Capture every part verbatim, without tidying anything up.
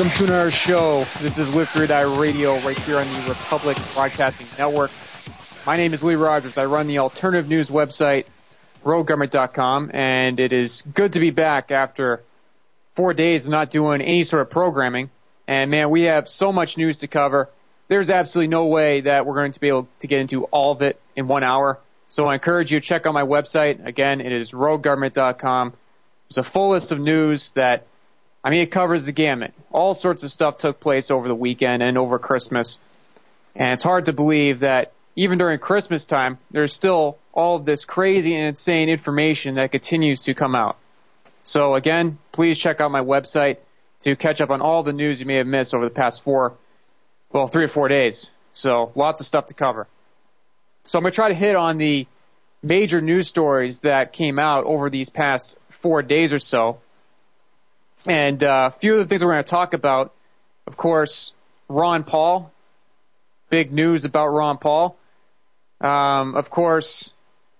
Welcome to another show. This is Live Free or Die Radio right here on the Republic Broadcasting Network. My name is Lee Rogers. I run the alternative news website, rogue government dot com, and it is good to be back after four days of not doing any sort of programming. And, man, we have so much news to cover. There's absolutely no way that we're going to be able to get into all of it in one hour. So I encourage you to check out my website. Again, it is rogue government dot com. There's a full list of news that I mean, it covers the gamut. All sorts of stuff took place over the weekend and over Christmas. And it's hard to believe that even during Christmas time, there's still all of this crazy and insane information that continues to come out. So again, please check out my website to catch up on all the news you may have missed over the past four, well, three or four days. So lots of stuff to cover. So I'm going to try to hit on the major news stories that came out over these past four days or so. And uh, a few of the things we're going to talk about, of course, Ron Paul. Big news about Ron Paul. Um, of course,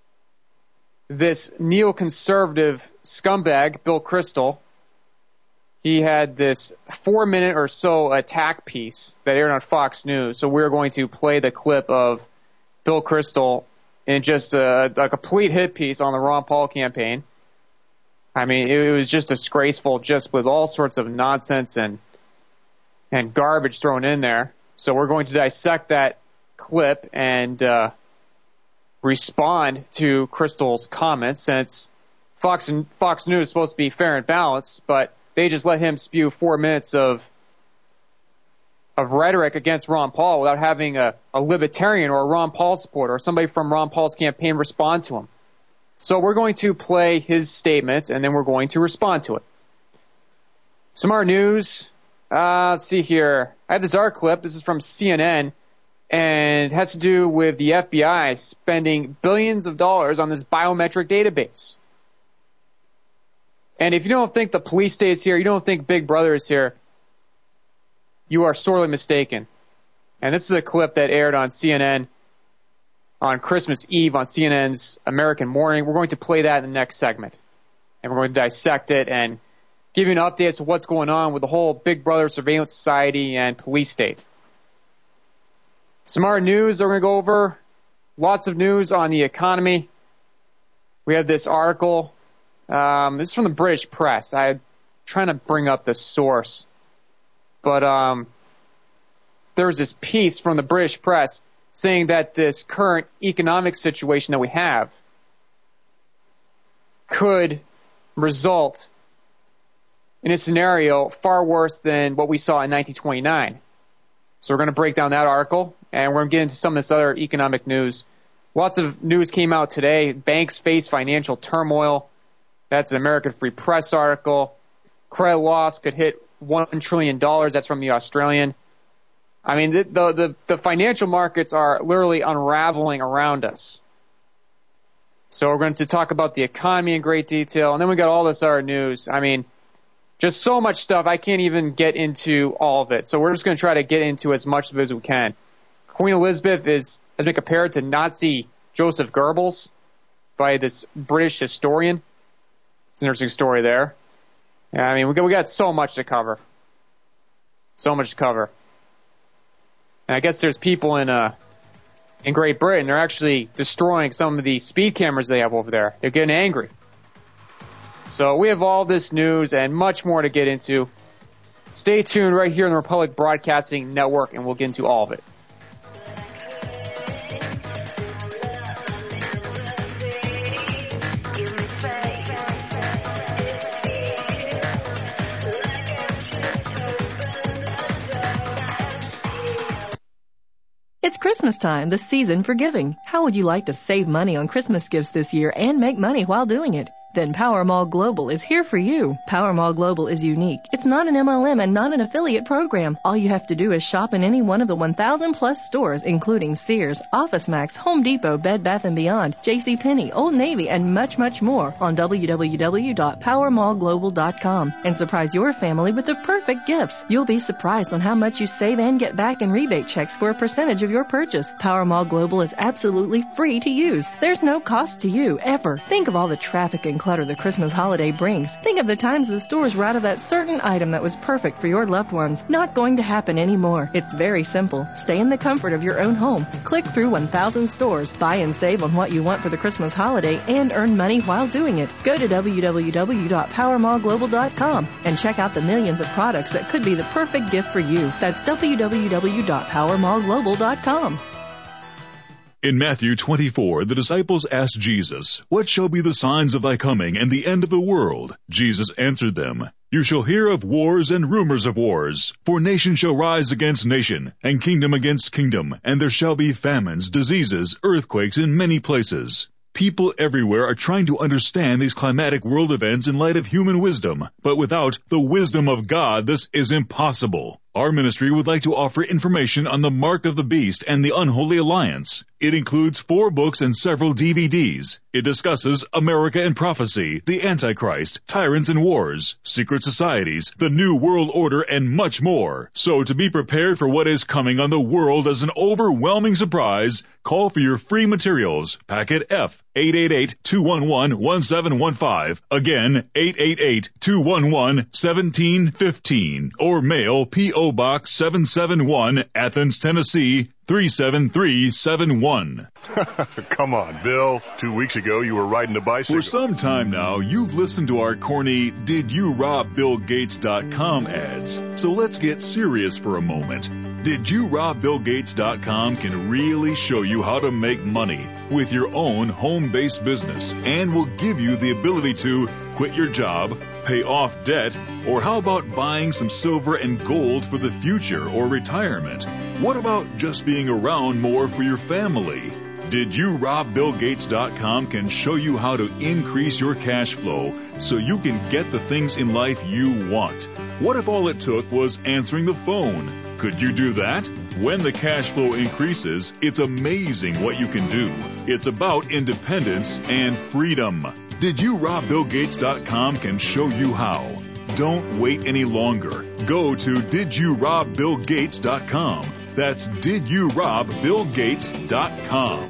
this neoconservative scumbag, Bill Kristol, he had this four-minute or so attack piece that aired on Fox News. So we're going to play the clip of Bill Kristol in just a, a complete hit piece on the Ron Paul campaign. I mean, it was just disgraceful, just with all sorts of nonsense and and garbage thrown in there. So we're going to dissect that clip and uh, respond to Kristol's comments, since Fox and Fox News is supposed to be fair and balanced, but they just let him spew four minutes of of rhetoric against Ron Paul without having a, a libertarian or a Ron Paul supporter or somebody from Ron Paul's campaign respond to him. So we're going to play his statements, and then we're going to respond to it. Some more news. Uh, let's see here. I have this art clip. This is from C N N, and it has to do with the F B I spending billions of dollars on this biometric database. And if you don't think the police state is here, you don't think Big Brother is here, you are sorely mistaken. And this is a clip that aired on C N N on Christmas Eve on C N N's American Morning. We're going to play that in the next segment. And we're going to dissect it and give you an update as to what's going on with the whole Big Brother surveillance society and police state. Some more news that we're going to go over. Lots of news on the economy. We have this article. Um, this is from the British press. I'm trying to bring up the source. But um, there was this piece from the British press saying that this current economic situation that we have could result in a scenario far worse than what we saw in nineteen twenty-nine. So we're going to break down that article, and we're going to get into some of this other economic news. Lots of news came out today. Banks face financial turmoil. That's an American Free Press article. Credit loss could hit one trillion dollars. That's from the Australian. I mean, the, the, the, the financial markets are literally unraveling around us. So we're going to talk about the economy in great detail. And then we got all this other news. I mean, just so much stuff. I can't even get into all of it. So we're just going to try to get into as much of it as we can. Queen Elizabeth is has been compared to Nazi Joseph Goebbels by this British historian. It's an interesting story there. Yeah, I mean, we got, we got so much to cover. So much to cover. And I guess there's people in uh in Great Britain, they're actually destroying some of the speed cameras they have over there. They're getting angry. So we have all this news and much more to get into. Stay tuned right here on the Republic Broadcasting Network, and we'll get into all of it. It's Christmas time, the season for giving. How would you like to save money on Christmas gifts this year and make money while doing it? Then Powermall Global is here for you. Powermall Global is unique. It's not an M L M and not an affiliate program. All you have to do is shop in any one of the one thousand plus stores, including Sears, OfficeMax, Home Depot, Bed Bath and Beyond, JCPenney, Old Navy, and much, much more on w w w dot powermall global dot com and surprise your family with the perfect gifts. You'll be surprised on how much you save and get back in rebate checks for a percentage of your purchase. Powermall Global is absolutely free to use. There's no cost to you, ever. Think of all the traffic and clutter the Christmas holiday brings. Think of the times the stores were out of that certain item that was perfect for your loved ones. Not going to happen anymore. It's very simple. Stay in the comfort of your own home. Click through one thousand stores, buy and save on what you want for the Christmas holiday, and earn money while doing it. Go to w w w dot power mall global dot com and check out the millions of products that could be the perfect gift for you. That's w w w dot power mall global dot com. In Matthew twenty-four, the disciples asked Jesus, "What shall be the signs of thy coming and the end of the world?" Jesus answered them, "You shall hear of wars and rumors of wars. For nation shall rise against nation, and kingdom against kingdom, and there shall be famines, diseases, earthquakes in many places." People everywhere are trying to understand these climatic world events in light of human wisdom, but without the wisdom of God, this is impossible. Our ministry would like to offer information on the Mark of the Beast and the Unholy Alliance. It includes four books and several D V Ds. It discusses America and prophecy, the Antichrist, tyrants and wars, secret societies, the New World Order, and much more. So to be prepared for what is coming on the world as an overwhelming surprise, call for your free materials. Packet F, eight eight eight, two one one, one seven one five. Again, eight eight eight, two one one, one seven one five. Or mail P O Box seven seven one, Athens, Tennessee, three seven three seven one. Come on, Bill. Two weeks ago, you were riding a bicycle. For some time now, you've listened to our corny Did You Rob Bill Gates dot com ads. So let's get serious for a moment. Did You Rob Bill Gates dot com can really show you how to make money with your own home-based business and will give you the ability to quit your job, pay off debt, or how about buying some silver and gold for the future or retirement? What about just being around more for your family? Did You Rob Bill Gates dot com can show you how to increase your cash flow so you can get the things in life you want. What if all it took was answering the phone? Could you do that? When the cash flow increases, it's amazing what you can do. It's about independence and freedom. Did You Rob Bill Gates dot com can show you how. Don't wait any longer. Go to Did You Rob Bill Gates dot com. That's Did You Rob Bill Gates dot com.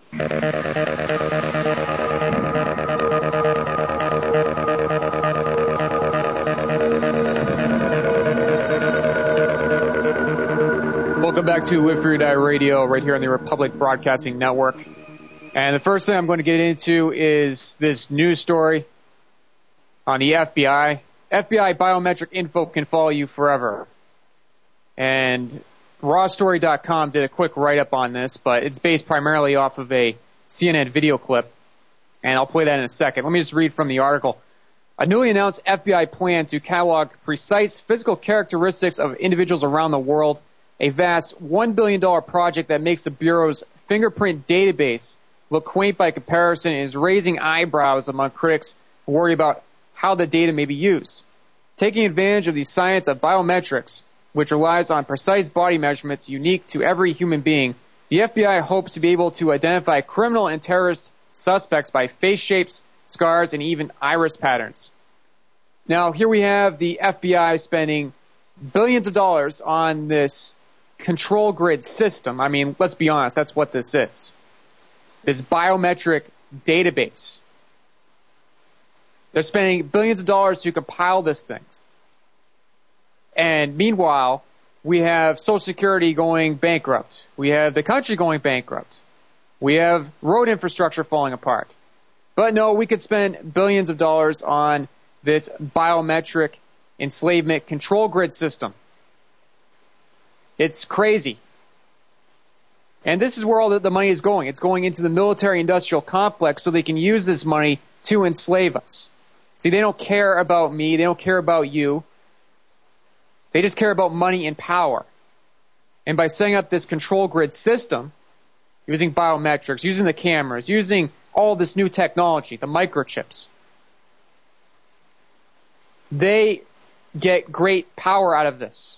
Welcome back to Live Free or Die Radio right here on the Republic Broadcasting Network. And the first thing I'm going to get into is this news story on the F B I. F B I biometric info can follow you forever. And raw story dot com did a quick write-up on this, but it's based primarily off of a C N N video clip. And I'll play that in a second. Let me just read from the article. A newly announced F B I plan to catalog precise physical characteristics of individuals around the world. A vast one billion dollars project that makes the Bureau's fingerprint database look quaint by comparison and is raising eyebrows among critics who worry about how the data may be used. Taking advantage of the science of biometrics, which relies on precise body measurements unique to every human being, the F B I hopes to be able to identify criminal and terrorist suspects by face shapes, scars, and even iris patterns. Now, here we have the F B I spending billions of dollars on this control grid system. I mean, let's be honest, that's what this is. This biometric database. They're spending billions of dollars to compile this thing. And meanwhile, we have Social Security going bankrupt. We have the country going bankrupt. We have road infrastructure falling apart. But no, we could spend billions of dollars on this biometric enslavement control grid system. It's crazy. And this is where all the, the money is going. It's going into the military-industrial complex so they can use this money to enslave us. See, they don't care about me. They don't care about you. They just care about money and power. And by setting up this control grid system, using biometrics, using the cameras, using all this new technology, the microchips, they get great power out of this.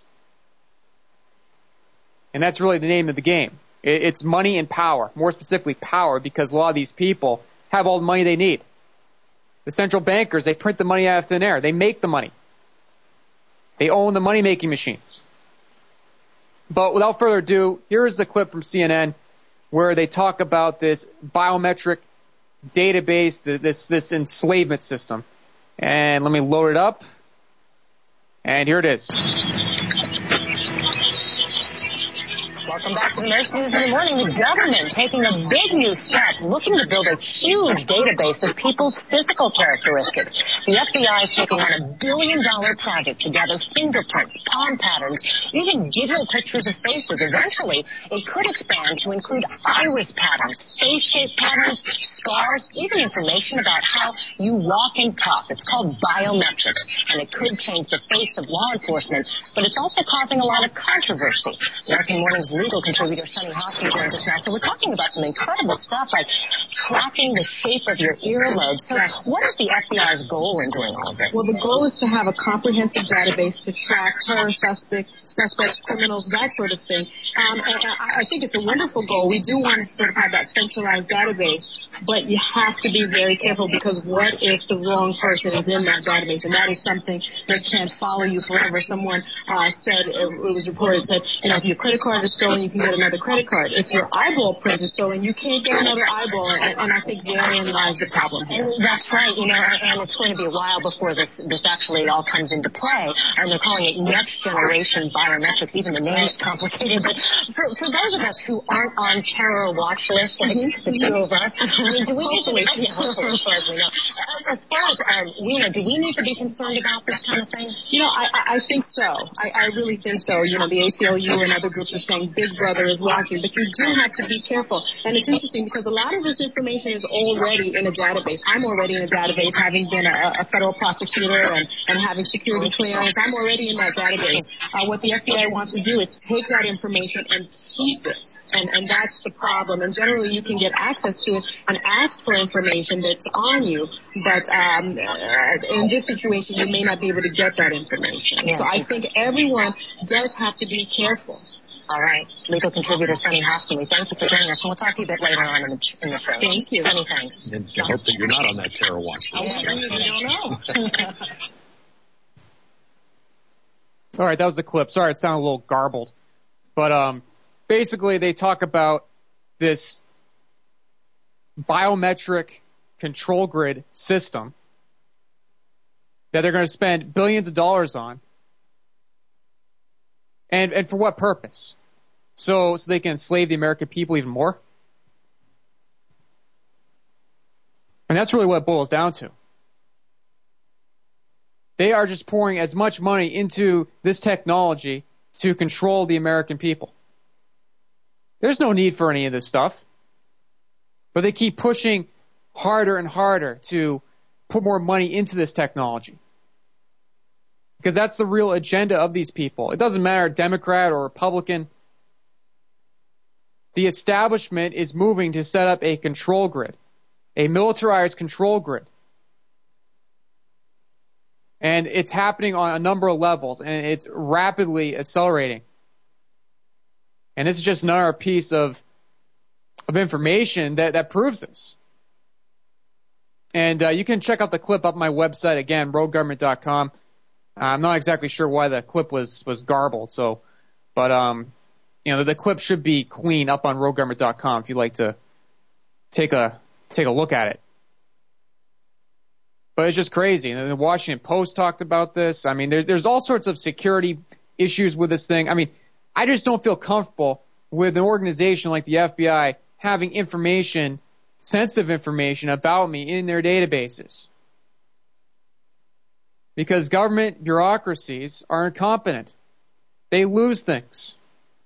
And that's really the name of the game. It's money and power, more specifically power, because a lot of these people have all the money they need. The central bankers, they print the money out of thin air. They make the money. They own the money-making machines. But without further ado, here is the clip from C N N where they talk about this biometric database, this this enslavement system. And let me load it up. And here it is. Welcome back to the Nurse News in the Morning. The government taking a big new step, looking to build a huge database of people's physical characteristics. The F B I is taking on a billion-dollar project to gather fingerprints, palm patterns, even digital pictures of faces. Eventually, it could expand to include iris patterns, face shape patterns, scars, even information about how you walk and talk. It's called biometrics, and it could change the face of law enforcement, but it's also causing a lot of controversy. American Morning's legal contributor Sunny Hostin joins us now. So we're talking about some incredible stuff like tracking the shape of your earlobe. So what is the F B I's goal in doing all of this? Well, the goal is to have a comprehensive database to track terror suspect, suspects, criminals, that sort of thing. Um, and I, I think it's a wonderful goal. We do want to sort of have that centralized database, but you have to be very careful because what if the wrong person is in that database? And that is something that can't follow you forever. Someone uh, said, it was reported, said, you know, if your credit card is stolen, you can get another credit card. If your eyeball print is stolen, you can't get another eyeball. And, and I think therein lies the problem here. That's right, you know, and it's going to be a while before this this actually all comes into play. And they're calling it next generation biometrics. Even the name is complicated. But for, for those of us who aren't on terror watch lists, like mm-hmm. the two of us, I mean, do we need to be, yeah, hopefully, as far as we know, as far as uh, we know, do we need to be concerned about this kind of thing? You know, I, I think so. I, I really think so. You know, the A C L U and other groups are saying Big Brother is watching, but you do have to be careful. And it's interesting because a lot of this information is already in a database. I'm already in a database, having been a, a federal prosecutor and, and having security clearance. I'm already in that database. Uh, what the F B I wants to do is take that information and keep it. And, and that's the problem. And generally you can get access to it and ask for information that's on you. But um, in this situation, you may not be able to get that information. Yes. So I think everyone does have to be careful. All right. Legal contributor Sunny Hostin, we thank you for joining us, and we'll talk to you a bit later on in the, in the show. Thank you. Sunny, thanks. And I hope that you're not on that terror watch. I don't know. All right, that was the clip. Sorry, it sounded a little garbled. But um, basically, they talk about this biometric control grid system that they're going to spend billions of dollars on. And and for what purpose? So so they can enslave the American people even more? And that's really what it boils down to. They are just pouring as much money into this technology to control the American people. There's no need for any of this stuff. But they keep pushing harder and harder to put more money into this technology. Because that's the real agenda of these people. It doesn't matter, Democrat or Republican. The establishment is moving to set up a control grid, a militarized control grid. And it's happening on a number of levels, and it's rapidly accelerating. And this is just another piece of of information that, that proves this. And uh, you can check out the clip up on my website, again, rogue government dot com. I'm not exactly sure why the clip was, was garbled, so, but, um, you know, the, the clip should be clean up on rogue government dot com if you'd like to take a, take a look at it. But it's just crazy. And the Washington Post talked about this. I mean, there, there's all sorts of security issues with this thing. I mean, I just don't feel comfortable with an organization like the F B I having information, sensitive information about me in their databases. Because government bureaucracies are incompetent. They lose things.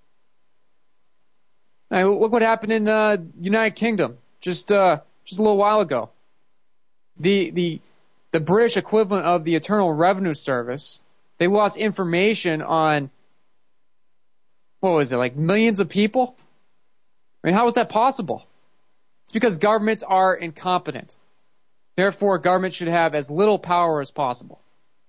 Now, look what happened in the uh, United Kingdom just uh, just a little while ago. The the the British equivalent of the Internal Revenue Service, they lost information on, what was it, like millions of people? I mean, how is that possible? It's because governments are incompetent. Therefore, government should have as little power as possible.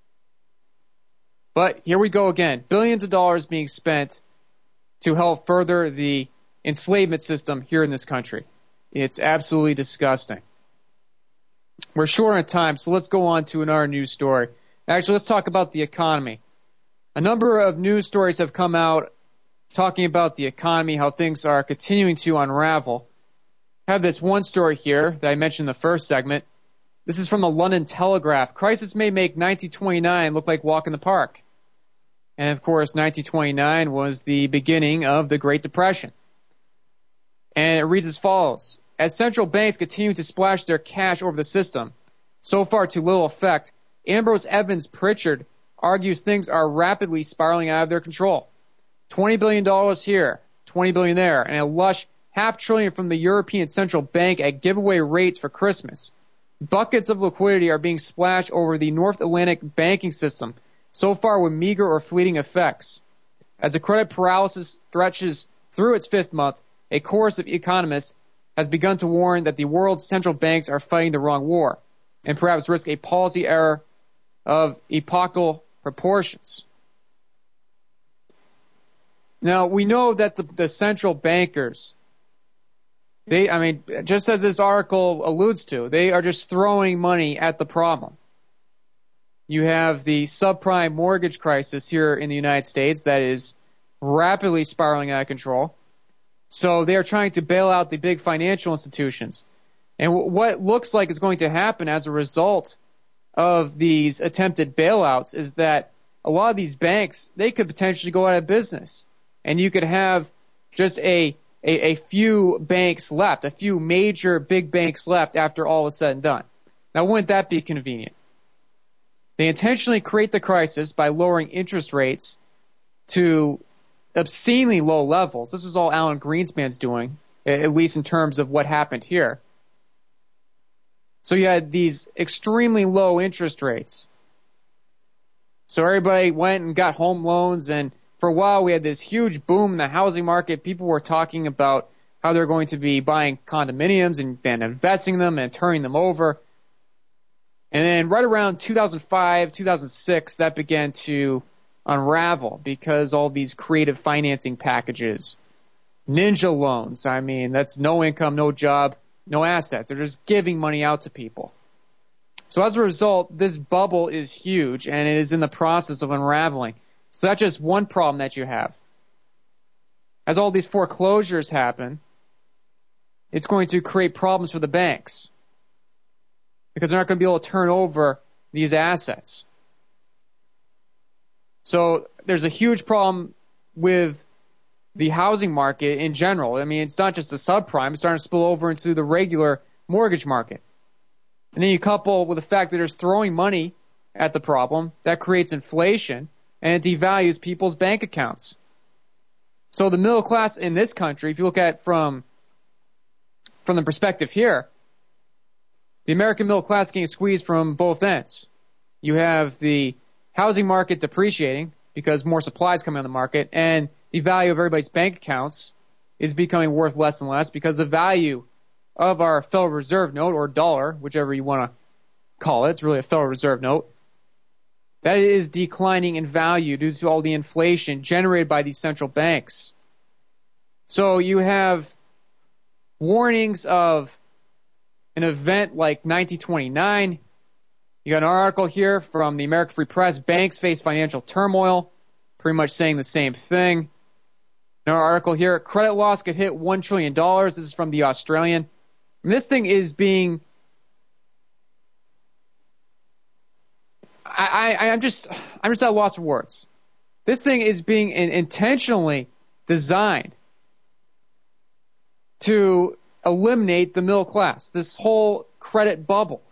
But here we go again. Billions of dollars being spent to help further the enslavement system here in this country. It's absolutely disgusting. We're short on time, so let's go on to another news story. Actually, let's talk about the economy. A number of news stories have come out talking about the economy, how things are continuing to unravel. have this one story here that I mentioned in the first segment. This is from the London Telegraph. Crisis may make nineteen twenty-nine look like walk in the park. And of course, nineteen twenty-nine was the beginning of the Great Depression. And it reads as follows. As central banks continue to splash their cash over the system, so far to little effect, Ambrose Evans Pritchard argues things are rapidly spiraling out of their control. twenty billion dollars here, twenty billion dollars there, and a lush half trillion from the European Central Bank at giveaway rates for Christmas. Buckets of liquidity are being splashed over the North Atlantic banking system, so far with meager or fleeting effects. As the credit paralysis stretches through its fifth month, a chorus of economists has begun to warn that the world's central banks are fighting the wrong war, and perhaps risk a policy error of epochal proportions. Now, we know that the, the central bankers, they, I mean, just as this article alludes to, they are just throwing money at the problem. You have the subprime mortgage crisis here in the United States that is rapidly spiraling out of control. So they are trying to bail out the big financial institutions. And w- what looks like is going to happen as a result of these attempted bailouts is that a lot of these banks, they could potentially go out of business. And you could have just a, a, a few banks left, a few major big banks left after all is said and done. Now, wouldn't that be convenient? They intentionally create the crisis by lowering interest rates to obscenely low levels. This is all Alan Greenspan's doing, at least in terms of what happened here. So you had these extremely low interest rates. So everybody went and got home loans, and for a while we had this huge boom in the housing market. People were talking about how they're going to be buying condominiums and, and investing them and turning them over. And then right around two thousand five, two thousand six, that began to unravel because all these creative financing packages, ninja loans, I mean, that's no income, no job, no assets. They're just giving money out to people. So as a result, this bubble is huge, and it is in the process of unraveling. So that's just one problem that you have. As all these foreclosures happen, it's going to create problems for the banks because they're not going to be able to turn over these assets. So there's a huge problem with the housing market in general. I mean, it's not just the subprime. It's starting to spill over into the regular mortgage market. And then you couple with the fact that there's throwing money at the problem. That creates inflation, and it devalues people's bank accounts. So the middle class in this country, if you look at it from, from the perspective here, the American middle class is getting squeezed from both ends. You have the housing market depreciating because more supply is coming on the market, and the value of everybody's bank accounts is becoming worth less and less because the value of our Federal Reserve note, or dollar, whichever you want to call it, it's really a Federal Reserve note, that is declining in value due to all the inflation generated by these central banks. So you have warnings of an event like nineteen twenty-nine. You got an article here from the American Free Press. Banks face financial turmoil, pretty much saying the same thing. Another article here. Credit loss could hit one trillion dollars. This is from the Australian. And this thing is being... I, I, I'm just I'm just at a loss for words. This thing is being in, intentionally designed to eliminate the middle class. This whole credit bubble.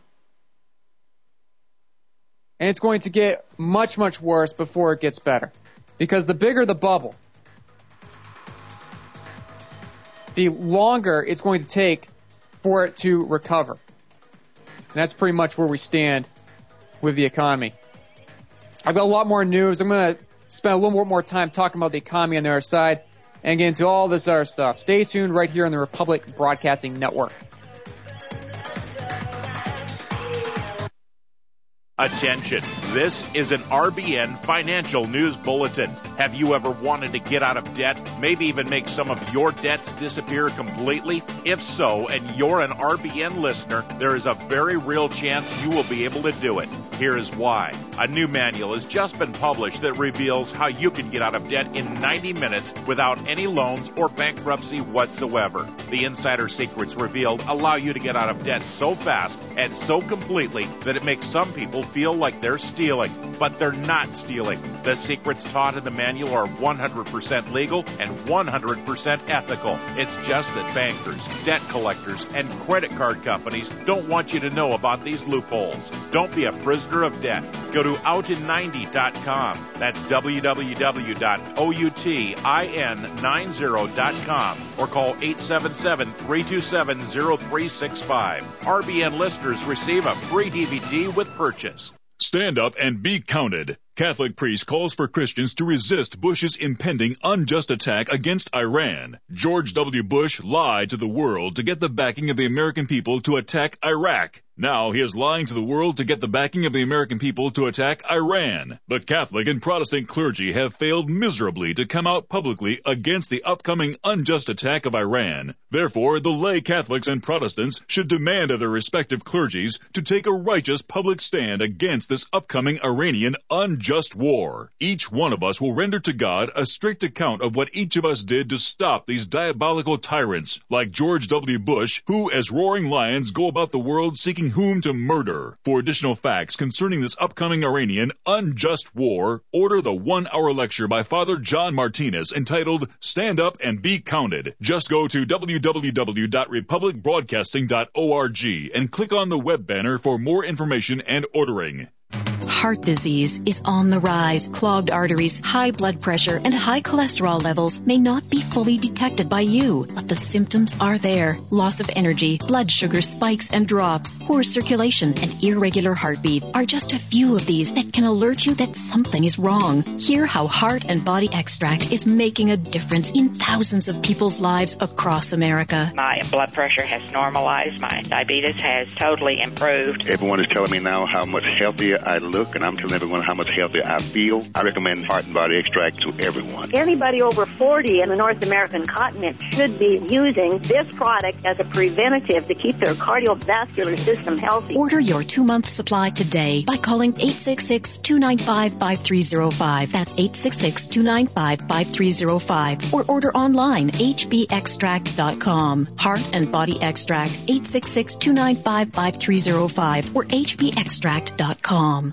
And it's going to get much, much worse before it gets better. Because the bigger the bubble, the longer it's going to take for it to recover. And that's pretty much where we stand with the economy. I've got a lot more news. I'm going to spend a little more, more time talking about the economy on the other side and get into all this other stuff. Stay tuned right here on the Republic Broadcasting Network. Attention, this is an R B N Financial News Bulletin. Have you ever wanted to get out of debt, maybe even make some of your debts disappear completely? If so, and you're an R B N listener, there is a very real chance you will be able to do it. Here is why. A new manual has just been published that reveals how you can get out of debt in ninety minutes without any loans or bankruptcy whatsoever. The insider secrets revealed allow you to get out of debt so fast and so completely that it makes some people feel like they're stealing, but they're not stealing. The secrets taught in the manual are one hundred percent legal and one hundred percent ethical. It's just that bankers, debt collectors, and credit card companies don't want you to know about these loopholes. Don't be a prisoner of debt. Go to out in ninety dot com. That's w w w dot outin ninety dot com or call eight seven seven, three two seven, zero three six five. R B N listeners receive a free D V D with purchase. Stand up and be counted. Catholic priest calls for Christians to resist Bush's impending unjust attack against Iran. George W. Bush lied to the world to get the backing of the American people to attack Iraq. Now he is lying to the world to get the backing of the American people to attack Iran. The Catholic and Protestant clergy have failed miserably to come out publicly against the upcoming unjust attack of Iran. Therefore, the lay Catholics and Protestants should demand of their respective clergies to take a righteous public stand against this upcoming Iranian unjust war. Each one of us will render to God a strict account of what each of us did to stop these diabolical tyrants like George W. Bush, who as roaring lions go about the world seeking whom to murder. For additional facts concerning this upcoming Iranian unjust war, order the one-hour lecture by Father John Martinez entitled Stand Up and Be Counted. Just go to w w w dot republic broadcasting dot org and click on the web banner for more information and ordering. Heart disease is on the rise. Clogged arteries, high blood pressure, and high cholesterol levels may not be fully detected by you, but the symptoms are there. Loss of energy, blood sugar spikes and drops, poor circulation, and irregular heartbeat are just a few of these that can alert you that something is wrong. Hear how Heart and Body Extract is making a difference in thousands of people's lives across America. My blood pressure has normalized. My diabetes has totally improved. Everyone is telling me now how much healthier I look, and I'm telling everyone how much healthier I feel. I recommend Heart and Body Extract to everyone. Anybody over forty in the North American continent should be using this product as a preventative to keep their cardiovascular system healthy. Order your two-month supply today by calling eight six six, two nine five, five three zero five. That's eight six six, two nine five, five three zero five. Or order online, h b extract dot com. Heart and Body Extract, eight six six, two nine five, five three zero five or h b extract dot com.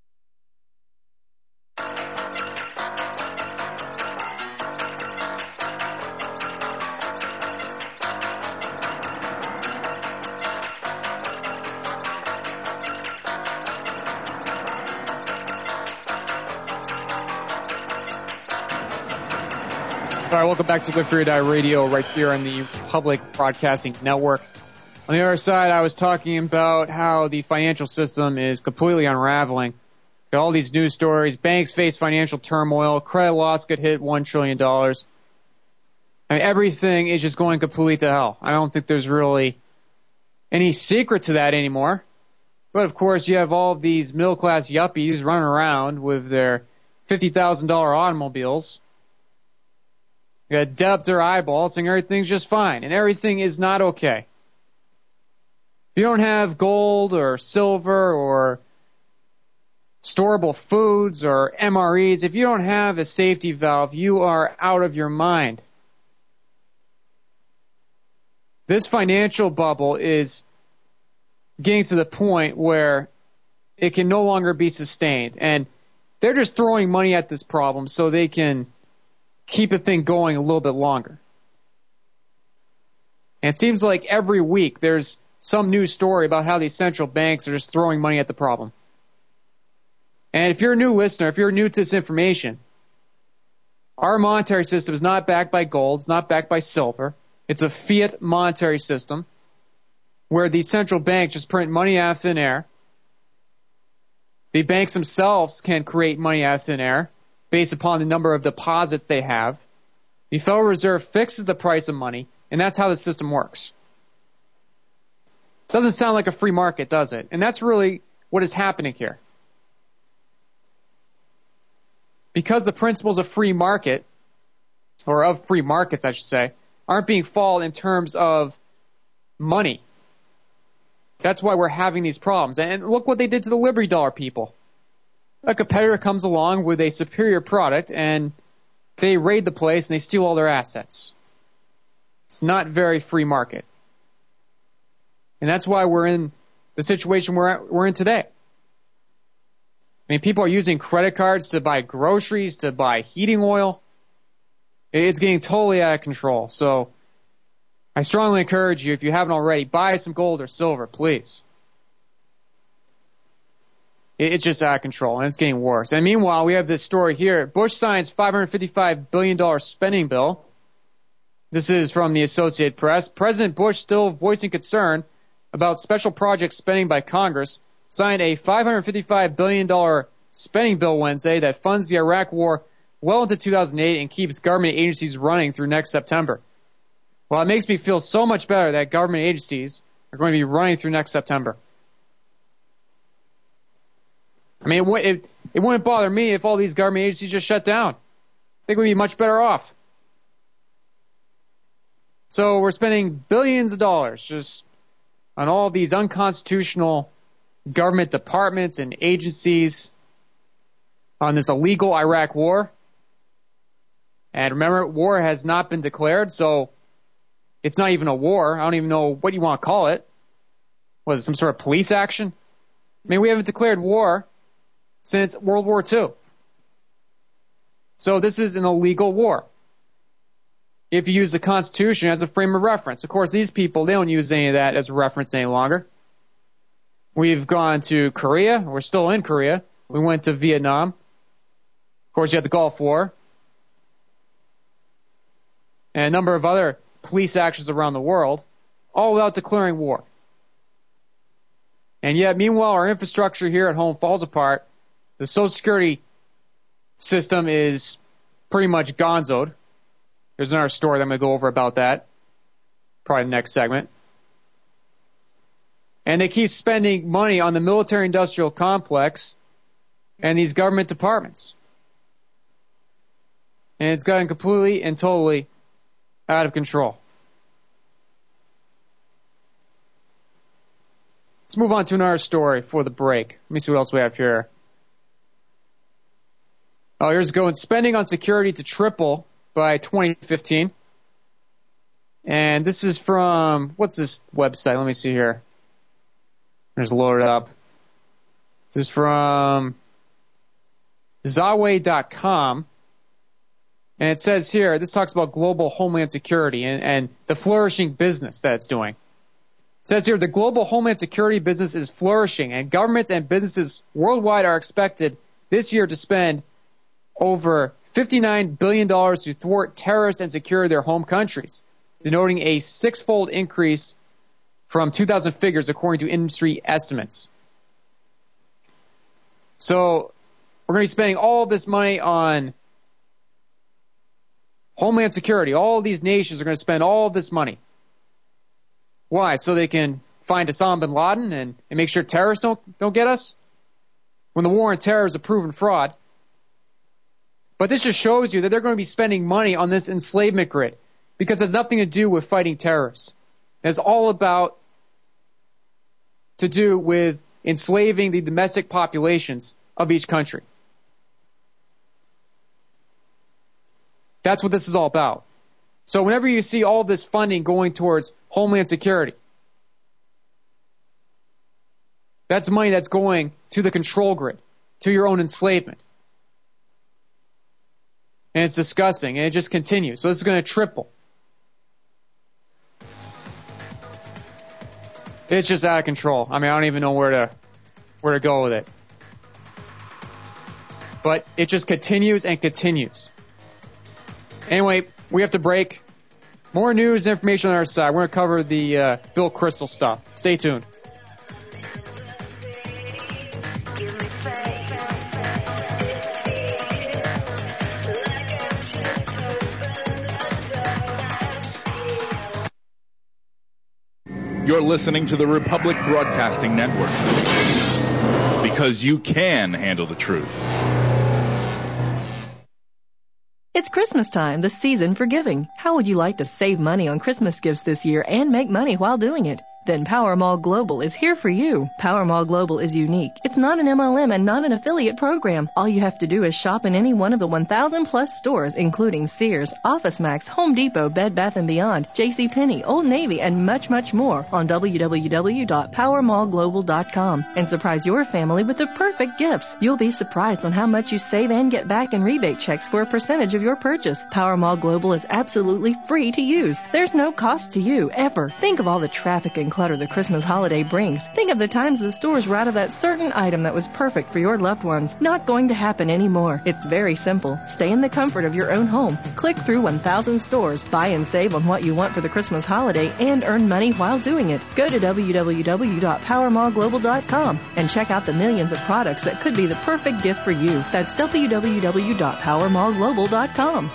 All right, welcome back to Live Free or Die Radio right here on the Public Broadcasting Network. On the other side, I was talking about how the financial system is completely unraveling. Got all these news stories. Banks face financial turmoil. Credit loss could hit one trillion dollars. I mean, everything is just going completely to hell. I don't think there's really any secret to that anymore. But, of course, you have all of these middle-class yuppies running around with their fifty thousand dollars automobiles. You got debt up their eyeballs saying everything's just fine, and everything is not okay. If you don't have gold or silver or storable foods or M R Es, if you don't have a safety valve, you are out of your mind. This financial bubble is getting to the point where it can no longer be sustained, and they're just throwing money at this problem so they can keep the thing going a little bit longer. And it seems like every week there's some news story about how these central banks are just throwing money at the problem. And if you're a new listener, if you're new to this information, our monetary system is not backed by gold, it's not backed by silver. It's a fiat monetary system where these central banks just print money out of thin air. The banks themselves can create money out of thin air based upon the number of deposits they have. The Federal Reserve fixes the price of money, and that's how the system works. Doesn't sound like a free market, does it? And that's really what is happening here. Because the principles of free market, or of free markets, I should say, aren't being followed in terms of money. That's why we're having these problems. And look what they did to the Liberty Dollar people. A competitor comes along with a superior product, and they raid the place and they steal all their assets. It's not very free market. And that's why we're in the situation we're, at, we're in today. I mean, people are using credit cards to buy groceries, to buy heating oil. It's getting totally out of control. So I strongly encourage you, if you haven't already, buy some gold or silver, please. It's just out of control, and it's getting worse. And meanwhile, we have this story here. Bush signs five hundred fifty-five billion dollars spending bill. This is from the Associated Press. President Bush, still voicing concern about special project spending by Congress, signed a five hundred fifty-five billion dollars spending bill Wednesday that funds the Iraq war well into two thousand eight and keeps government agencies running through next September. Well, it makes me feel so much better that government agencies are going to be running through next September. I mean, it, it, it wouldn't bother me if all these government agencies just shut down. I think we'd be much better off. So we're spending billions of dollars just on all these unconstitutional government departments and agencies on this illegal Iraq war. And remember, war has not been declared, so it's not even a war. I don't even know what you want to call it. Was it some sort of police action? I mean, we haven't declared war since World War Two. So this is an illegal war. If you use the Constitution as a frame of reference. Of course, these people, they don't use any of that as a reference any longer. We've gone to Korea. We're still in Korea. We went to Vietnam. Of course, you had the Gulf War. And a number of other police actions around the world, all without declaring war. And yet, meanwhile, our infrastructure here at home falls apart. The Social Security system is pretty much gonzoed. There's another story that I'm going to go over about that, probably the next segment. And they keep spending money on the military-industrial complex and these government departments. And it's gotten completely and totally out of control. Let's move on to another story for the break. Let me see what else we have here. Oh, here's going. Spending on security to triple by twenty fifteen. And this is from, what's this website? Let me see here. Just load it up. This is from Zawe dot com. And it says here, this talks about global homeland security and, and the flourishing business that it's doing. It says here, the global homeland security business is flourishing, and governments and businesses worldwide are expected this year to spend over fifty-nine billion dollars to thwart terrorists and secure their home countries, denoting a six-fold increase from two thousand figures according to industry estimates. So we're going to be spending all this money on homeland security. All these nations are going to spend all this money. Why? So they can find Osama bin Laden and, and make sure terrorists don't, don't get us? When the war on terror is a proven fraud. But this just shows you that they're going to be spending money on this enslavement grid because it has nothing to do with fighting terrorists. It's all about to do with enslaving the domestic populations of each country. That's what this is all about. So whenever you see all this funding going towards homeland security, that's money that's going to the control grid, to your own enslavement. And it's disgusting, and it just continues. So this is going to triple. It's just out of control. I mean, I don't even know where to where to go with it. But it just continues and continues. Anyway, we have to break. More news and information on our side. We're going to cover the uh, Bill Kristol stuff. Stay tuned. You're listening to the Republic Broadcasting Network. Because you can handle the truth. It's Christmas time, the season for giving. How would you like to save money on Christmas gifts this year and make money while doing it? Then Powermall Global is here for you. Powermall Global is unique. It's not an M L M and not an affiliate program. All you have to do is shop in any one of the one thousand plus stores, including Sears, OfficeMax, Home Depot, Bed Bath and Beyond, JCPenney, Old Navy, and much, much more on w w w dot powermall global dot com and surprise your family with the perfect gifts. You'll be surprised on how much you save and get back in rebate checks for a percentage of your purchase. Powermall Global is absolutely free to use. There's no cost to you, ever. Think of all the traffic and clutter the Christmas holiday brings. Think of the times the stores were out of that certain item that was perfect for your loved ones. Not going to happen anymore. It's very simple. Stay in the comfort of your own home. Click through one thousand stores, buy and save on what you want for the Christmas holiday, and earn money while doing it. Go to w w w dot powermall global dot com and check out the millions of products that could be the perfect gift for you. That's w w w dot powermall global dot com.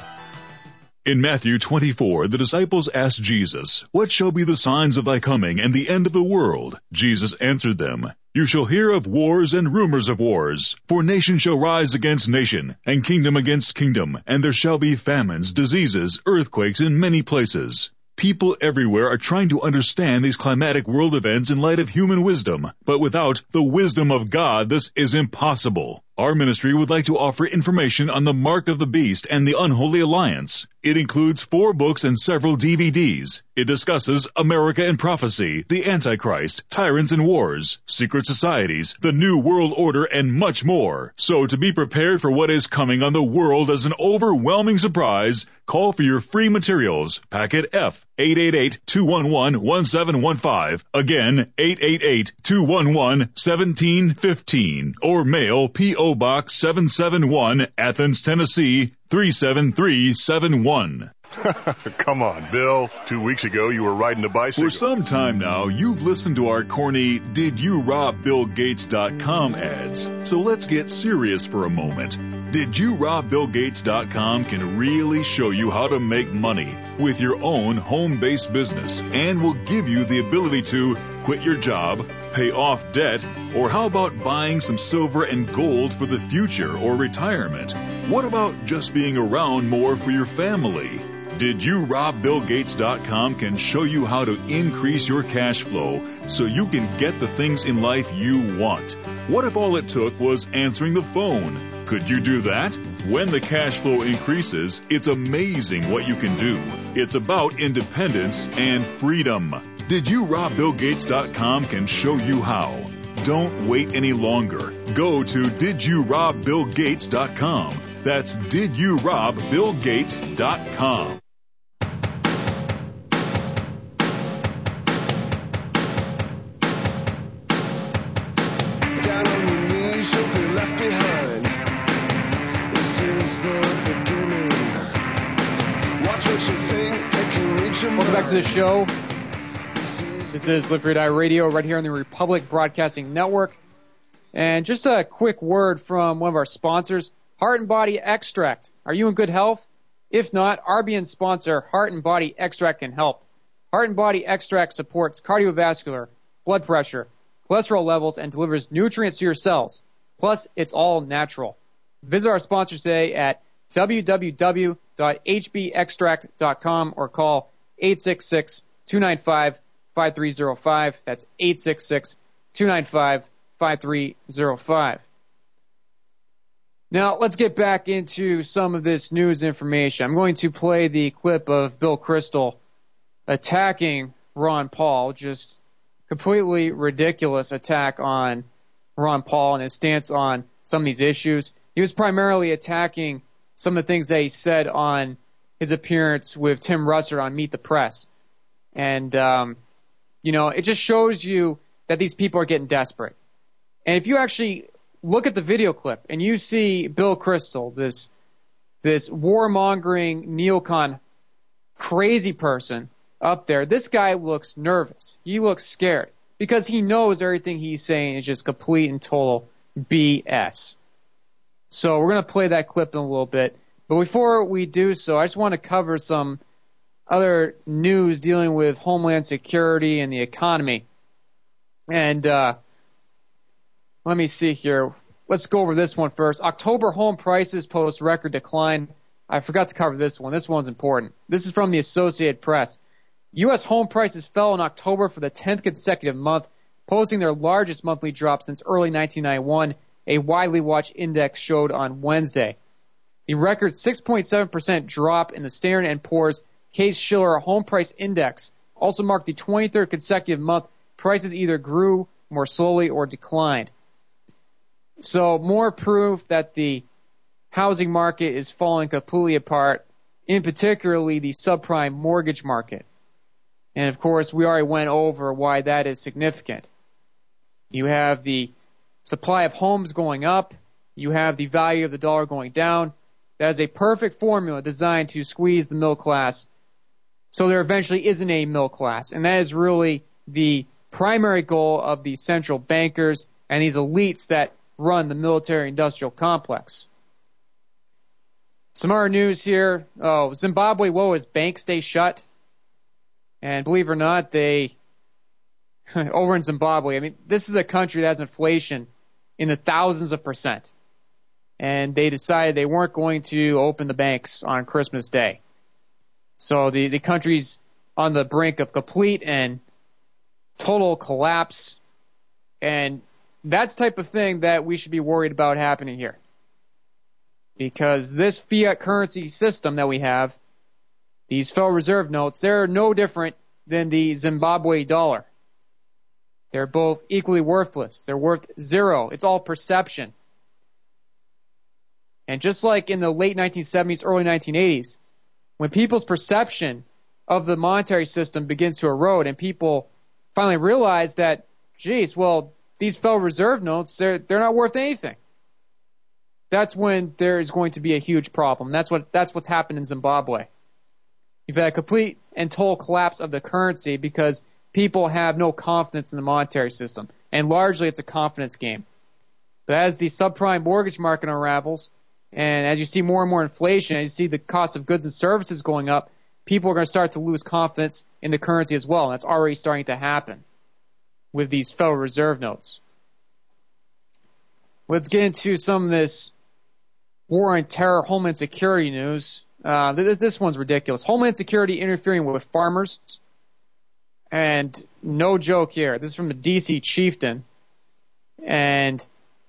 In Matthew twenty-four, the disciples asked Jesus, "What shall be the signs of thy coming and the end of the world?" Jesus answered them, "You shall hear of wars and rumors of wars. For nation shall rise against nation, and kingdom against kingdom, and there shall be famines, diseases, earthquakes in many places." People everywhere are trying to understand these climatic world events in light of human wisdom, but without the wisdom of God, this is impossible. Our ministry would like to offer information on the Mark of the Beast and the Unholy Alliance. It includes four books and several D V Ds. It discusses America and Prophecy, the Antichrist, Tyrants and Wars, Secret Societies, the New World Order, and much more. So to be prepared for what is coming on the world as an overwhelming surprise, call for your free materials. Packet F, eight eight eight, two one one, one seven one five. Again, eight eight eight, two one one, one seven one five. Or mail P O Box seven seven one, Athens, Tennessee, three seven three seven one. Come on, Bill. Two weeks ago, you were riding a bicycle. For some time now, you've listened to our corny Did You Rob Bill Gates dot com ads. So let's get serious for a moment. Did You Rob Bill Gates dot com can really show you how to make money with your own home-based business and will give you the ability to quit your job, pay off debt, or how about buying some silver and gold for the future or retirement? What about just being around more for your family? Did You Rob Bill Gates dot com can show you how to increase your cash flow so you can get the things in life you want. What if all it took was answering the phone? Could you do that? When the cash flow increases, it's amazing what you can do. It's about independence and freedom. Did You Rob Bill Gates dot com can show you how. Don't wait any longer. Go to Did You Rob Bill Gates dot com. That's Did You Rob Bill Gates dot com. Welcome back to the show. This is Live Free Die Radio right here on the Republic Broadcasting Network. And just a quick word from one of our sponsors, Heart and Body Extract. Are you in good health? If not, R B N sponsor Heart and Body Extract can help. Heart and Body Extract supports cardiovascular, blood pressure, cholesterol levels, and delivers nutrients to your cells. Plus, it's all natural. Visit our sponsor today at w w w dot h b extract dot com or call eight six six, two nine five, five three zero five. That's eight six six, two nine five, five three zero five. Now, let's get back into some of this news information. I'm going to play the clip of Bill Kristol attacking Ron Paul, just completely ridiculous attack on Ron Paul and his stance on some of these issues. He was primarily attacking some of the things that he said on his appearance with Tim Russert on Meet the Press. And, um, you know, it just shows you that these people are getting desperate. And if you actually look at the video clip and you see Bill Kristol, this this warmongering neocon crazy person up there, this guy looks nervous. He looks scared because he knows everything he's saying is just complete and total B S. So we're going to play that clip in a little bit. But before we do so, I just want to cover some other news dealing with Homeland Security and the economy. And uh, let me see here. Let's go over this one first. October home prices post record decline. I forgot to cover this one. This one's important. This is from the Associated Press. U S home prices fell in October for the tenth consecutive month, posting their largest monthly drop since early nineteen ninety-one, a widely watched index showed on Wednesday. The record six point seven percent drop in the Standard and Poor's Case-Shiller Home Price Index also marked the twenty-third consecutive month prices either grew more slowly or declined. So more proof that the housing market is falling completely apart, in particularly the subprime mortgage market. And of course, we already went over why that is significant. You have the supply of homes going up. You have the value of the dollar going down. That is a perfect formula designed to squeeze the middle class so there eventually isn't a middle class. And that is really the primary goal of the central bankers and these elites that run the military-industrial complex. Some other news here. Oh, Zimbabwe, whoa, his banks stay shut. And believe it or not, they, over in Zimbabwe, I mean, this is a country that has inflation in the thousands of percent. And they decided they weren't going to open the banks on Christmas Day. So the, the country's on the brink of complete and total collapse. And that's the type of thing that we should be worried about happening here. Because this fiat currency system that we have, these Federal Reserve notes, they're no different than the Zimbabwe dollar. They're both equally worthless. They're worth zero. It's all perception. And just like in the late nineteen seventies, early nineteen eighties, when people's perception of the monetary system begins to erode and people finally realize that, geez, well, these Federal Reserve notes, they're, they're not worth anything. That's when there is going to be a huge problem. That's what, that's what's happened in Zimbabwe. You've had a complete and total collapse of the currency because people have no confidence in the monetary system. And largely it's a confidence game. But as the subprime mortgage market unravels, and as you see more and more inflation, as you see the cost of goods and services going up, people are going to start to lose confidence in the currency as well. And that's already starting to happen with these Federal Reserve notes. Let's get into some of this war on terror, homeland security news. Uh, this, this one's ridiculous. Homeland Security interfering with farmers. And no joke here. This is from the D C Chieftain. And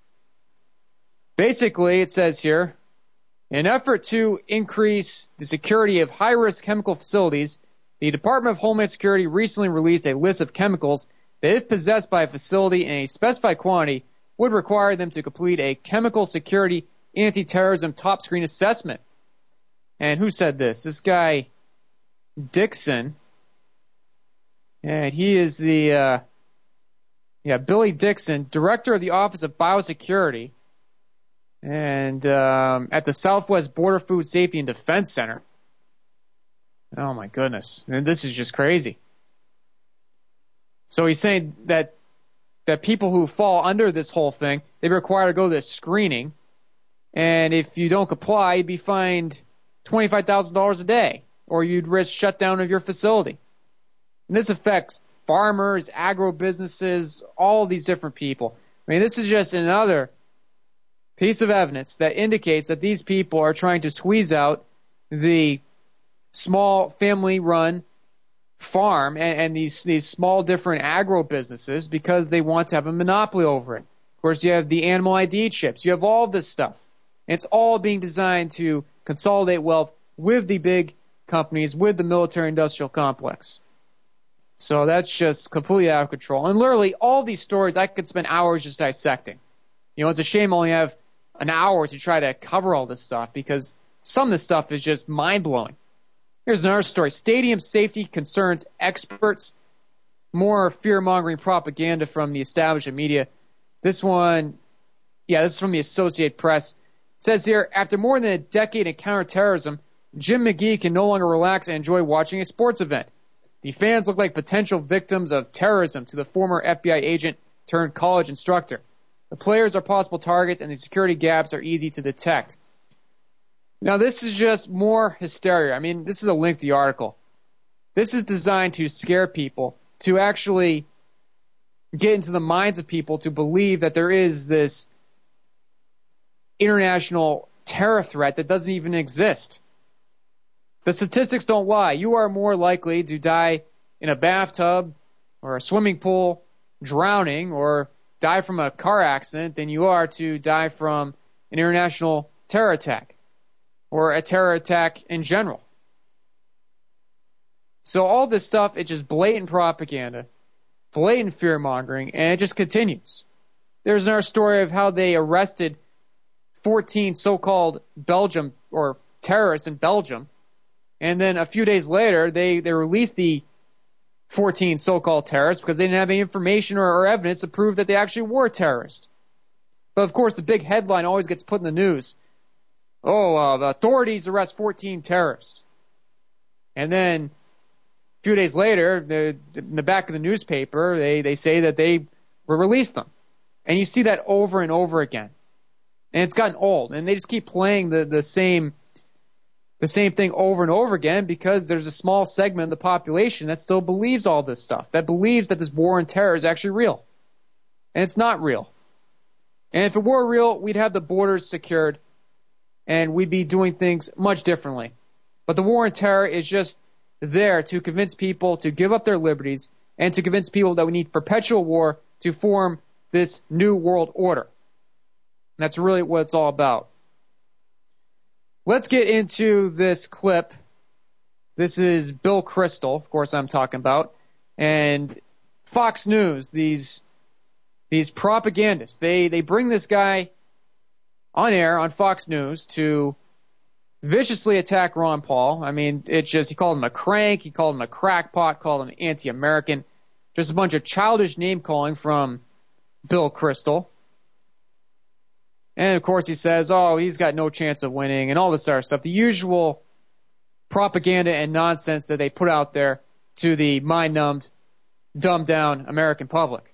basically it says here, in an effort to increase the security of high-risk chemical facilities, the Department of Homeland Security recently released a list of chemicals that, if possessed by a facility in a specified quantity, would require them to complete a chemical security anti-terrorism top screen assessment. And who said this? This guy, Dixon. And he is the, uh, yeah, Billy Dixon, director of the Office of Biosecurity, and um, at the Southwest Border Food Safety and Defense Center. Oh my goodness, and this is just crazy. So he's saying that that people who fall under this whole thing, they're required to go to this screening, and if you don't comply, you'd be fined twenty-five thousand dollars a day, or you'd risk shutdown of your facility. And this affects farmers, agro-businesses, all these different people. I mean, this is just another piece of evidence that indicates that these people are trying to squeeze out the small family-run farm and, and these, these small different agro-businesses because they want to have a monopoly over it. Of course, you have the animal I D chips. You have all this stuff. And it's all being designed to consolidate wealth with the big companies, with the military-industrial complex. So that's just completely out of control. And literally, all these stories I could spend hours just dissecting. You know, it's a shame I only have an hour to try to cover all this stuff because some of this stuff is just mind-blowing. Here's another story. Stadium safety concerns experts. More fear-mongering propaganda from the establishment media. This one, yeah, this is from the Associated Press. It says here, after more than a decade in counterterrorism, Jim McGee can no longer relax and enjoy watching a sports event. The fans look like potential victims of terrorism to the former F B I agent turned college instructor. The players are possible targets and the security gaps are easy to detect. Now this is just more hysteria. I mean, this is a lengthy article. This is designed to scare people, to actually get into the minds of people to believe that there is this international terror threat that doesn't even exist. The statistics don't lie. You are more likely to die in a bathtub or a swimming pool drowning or die from a car accident than you are to die from an international terror attack or a terror attack in general. So all this stuff, it's just blatant propaganda, blatant fear-mongering, and it just continues. There's another story of how they arrested fourteen so-called Belgium or terrorists in Belgium, and then a few days later they, they released the fourteen so-called terrorists because they didn't have any information or, or evidence to prove that they actually were terrorists. But of course the big headline always gets put in the news. Oh, uh, the authorities arrest fourteen terrorists. And then a few days later, the, in the back of the newspaper, they, they say that they were released them. And you see that over and over again. And it's gotten old. And they just keep playing the, the same the same thing over and over again because there's a small segment of the population that still believes all this stuff, that believes that this war on terror is actually real. And it's not real. And if it were real, we'd have the borders secured and we'd be doing things much differently. But the war on terror is just there to convince people to give up their liberties and to convince people that we need perpetual war to form this new world order. And that's really what it's all about. Let's get into this clip. This is Bill Kristol, of course I'm talking about, and Fox News, these these propagandists. They they bring this guy on air on Fox News to viciously attack Ron Paul. I mean, it's just, he called him a crank, he called him a crackpot, called him anti-American. Just a bunch of childish name-calling from Bill Kristol. And, of course, he says, oh, he's got no chance of winning and all this other stuff. The usual propaganda and nonsense that they put out there to the mind-numbed, dumbed-down American public.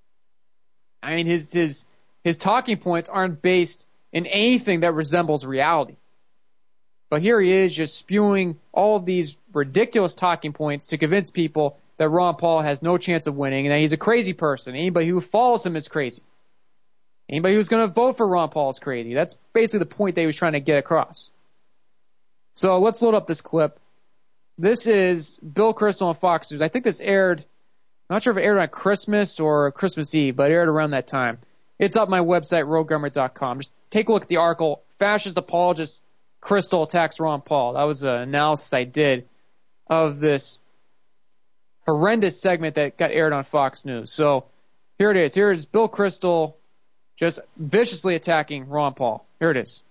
I mean, his his his talking points aren't based in anything that resembles reality. But here he is just spewing all of these ridiculous talking points to convince people that Ron Paul has no chance of winning and that he's a crazy person. Anybody who follows him is crazy. Anybody who's going to vote for Ron Paul is crazy. That's basically the point that he was trying to get across. So let's load up this clip. This is Bill Kristol on Fox News. I think this aired, I'm not sure if it aired on Christmas or Christmas Eve, but it aired around that time. It's up my website, roe government dot com. Just take a look at the article, Fascist Apologist Kristol attacks Ron Paul. That was an analysis I did of this horrendous segment that got aired on Fox News. So here it is. Here is Bill Kristol just viciously attacking Ron Paul. Here it is.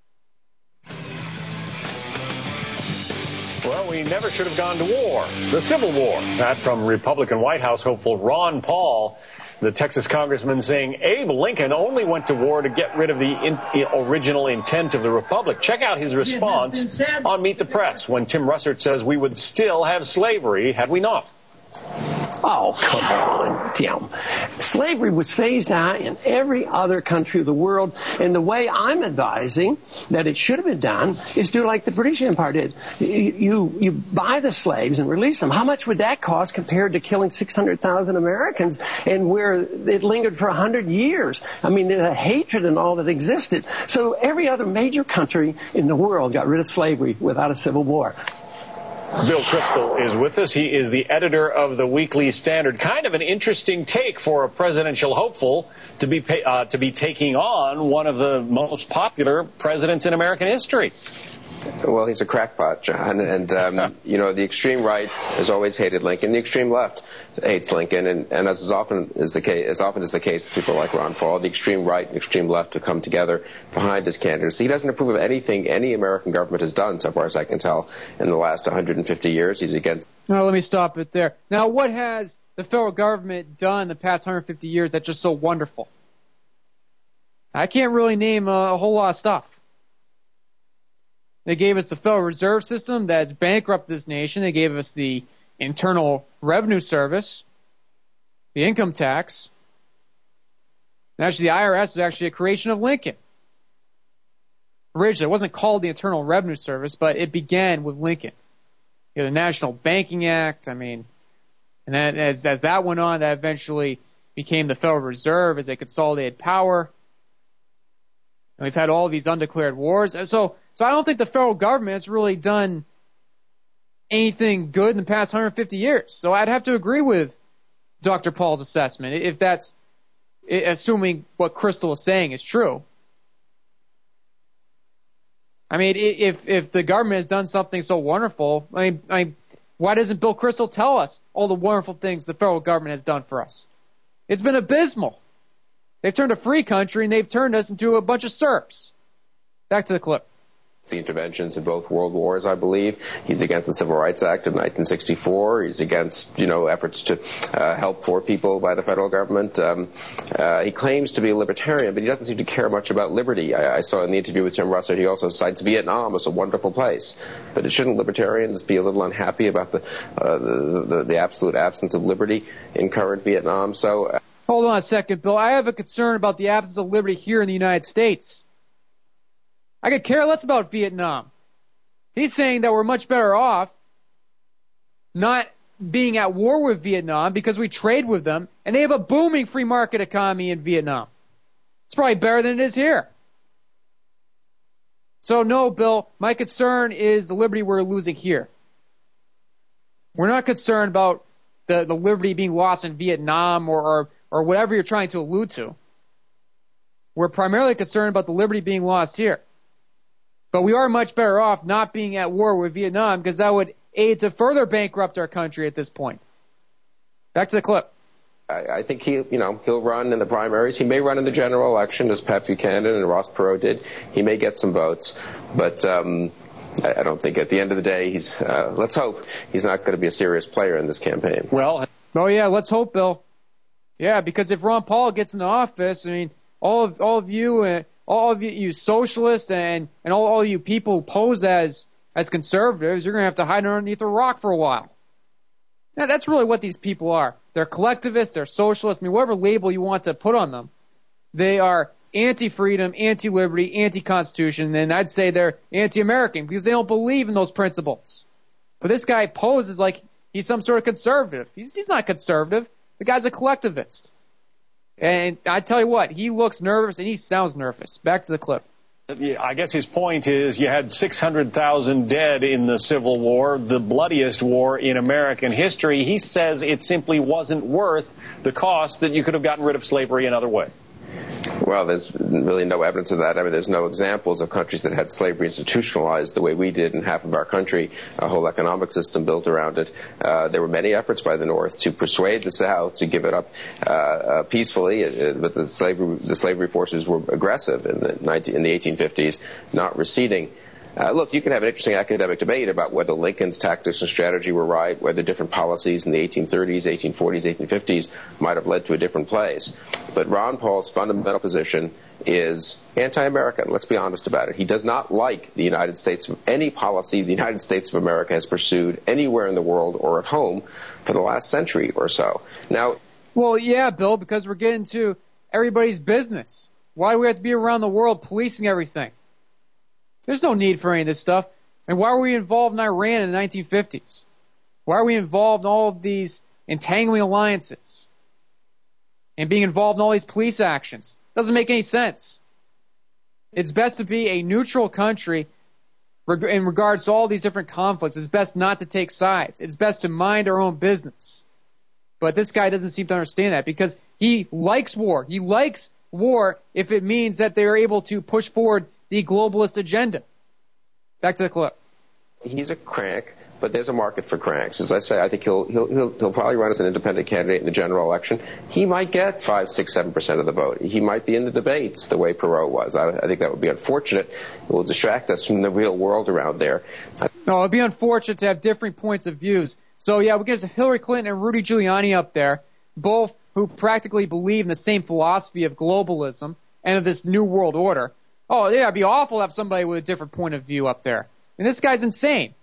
Well, we never should have gone to war. The Civil War. That from Republican White House hopeful Ron Paul. The Texas congressman saying Abe Lincoln only went to war to get rid of the in, original intent of the Republic. Check out his response on Meet the Press when Tim Russert says we would still have slavery had we not. Oh, come on, Tim. Slavery was phased out in every other country of the world, and the way I'm advising that it should have been done is do like the British Empire did. You, you, you buy the slaves and release them. How much would that cost compared to killing six hundred thousand Americans and where it lingered for one hundred years? I mean, the hatred and all that existed. So every other major country in the world got rid of slavery without a civil war. Bill Kristol is with us. He is the editor of the Weekly Standard. Kind of an interesting take for a presidential hopeful to be uh, to be taking on one of the most popular presidents in American history. Well, he's a crackpot, John, and um, you know the extreme right has always hated Lincoln. The extreme left hates Lincoln, and, and as is often is the case, as often is the case with people like Ron Paul, the extreme right and extreme left have come together behind his candidacy. He doesn't approve of anything any American government has done, so far as I can tell, in the last one hundred fifty years. He's against. Now, let me stop it there. Now, what has the federal government done the past one hundred fifty years that's just so wonderful? I can't really name a, a whole lot of stuff. They gave us the Federal Reserve System that's bankrupted this nation. They gave us the Internal Revenue Service, the income tax. And actually, the I R S was actually a creation of Lincoln. Originally, it wasn't called the Internal Revenue Service, but it began with Lincoln. You know, the National Banking Act, I mean, and then as, as that went on, that eventually became the Federal Reserve as they consolidated power. And we've had all these undeclared wars. So, so I don't think the federal government has really done anything good in the past one hundred fifty years. So I'd have to agree with Doctor Paul's assessment, if that's assuming what Kristol is saying is true. I mean, if if the government has done something so wonderful, I mean, I mean, why doesn't Bill Kristol tell us all the wonderful things the federal government has done for us? It's been abysmal. They've turned a free country, and they've turned us into a bunch of serfs. Back to the clip. The interventions in both world wars, I believe. He's against the Civil Rights Act of nineteen sixty-four. He's against, you know, efforts to uh, help poor people by the federal government. Um, uh, he claims to be a libertarian, but he doesn't seem to care much about liberty. I, I saw in the interview with Tim Russert, he also cites Vietnam as a wonderful place. But shouldn't libertarians be a little unhappy about the uh, the, the, the absolute absence of liberty in current Vietnam? So, uh, hold on a second, Bill. I have a concern about the absence of liberty here in the United States. I could care less about Vietnam. He's saying that we're much better off not being at war with Vietnam because we trade with them, and they have a booming free market economy in Vietnam. It's probably better than it is here. So no, Bill, my concern is the liberty we're losing here. We're not concerned about the, the liberty being lost in Vietnam or, or, or whatever you're trying to allude to. We're primarily concerned about the liberty being lost here. But we are much better off not being at war with Vietnam because that would aid to further bankrupt our country at this point. Back to the clip. I, I think he, you know, he'll run in the primaries. He may run in the general election, as Pat Buchanan and Ross Perot did. He may get some votes, but um, I, I don't think at the end of the day he's. Uh, let's hope he's not going to be a serious player in this campaign. Well, oh yeah, let's hope, Bill. Yeah, because if Ron Paul gets into office, I mean, all of all of you. Uh, All of you, you socialists and, and all, all you people who pose as, as conservatives, you're going to have to hide underneath a rock for a while. Now, that's really what these people are. They're collectivists, they're socialists, I mean, whatever label you want to put on them. They are anti-freedom, anti-liberty, anti-constitution, and I'd say they're anti-American because they don't believe in those principles. But this guy poses like he's some sort of conservative. He's, he's not conservative. The guy's a collectivist. And I tell you what, he looks nervous and he sounds nervous. Back to the clip. Yeah, I guess his point is you had six hundred thousand dead in the Civil War, the bloodiest war in American history. He says it simply wasn't worth the cost, that you could have gotten rid of slavery another way. Well, there's really no evidence of that. I mean, there's no examples of countries that had slavery institutionalized the way we did in half of our country, a whole economic system built around it. Uh, there were many efforts by the North to persuade the South to give it up uh, uh, peacefully, uh, but the slavery, the slavery forces were aggressive in the, nineteen, in the eighteen fifties, not receding. Uh, look, you can have an interesting academic debate about whether Lincoln's tactics and strategy were right, whether different policies in the eighteen thirties, eighteen forties, eighteen fifties might have led to a different place. But Ron Paul's fundamental position is anti-American. Let's be honest about it. He does not like the United States, any policy the United States of America has pursued anywhere in the world or at home for the last century or so. Now, well, yeah, Bill, because we're getting to everybody's business. Why do we have to be around the world policing everything? There's no need for any of this stuff. And why were we involved in Iran in the nineteen fifties? Why are we involved in all of these entangling alliances? And being involved in all these police actions? Doesn't make any sense. It's best to be a neutral country in regards to all these different conflicts. It's best not to take sides. It's best to mind our own business. But this guy doesn't seem to understand that because he likes war. He likes war if it means that they're able to push forward the globalist agenda. Back to the clip. He's a crank, but there's a market for cranks. As I say, I think he'll he'll he'll, he'll probably run as an independent candidate in the general election. He might get five, six, seven percent of the vote. He might be in the debates the way Perot was. I, I think that would be unfortunate. It will distract us from the real world around there. No, it'd be unfortunate to have differing points of views. So yeah, we get Hillary Clinton and Rudy Giuliani up there, both who practically believe in the same philosophy of globalism and of this new world order. Oh, yeah, it'd be awful to have somebody with a different point of view up there. And this guy's insane.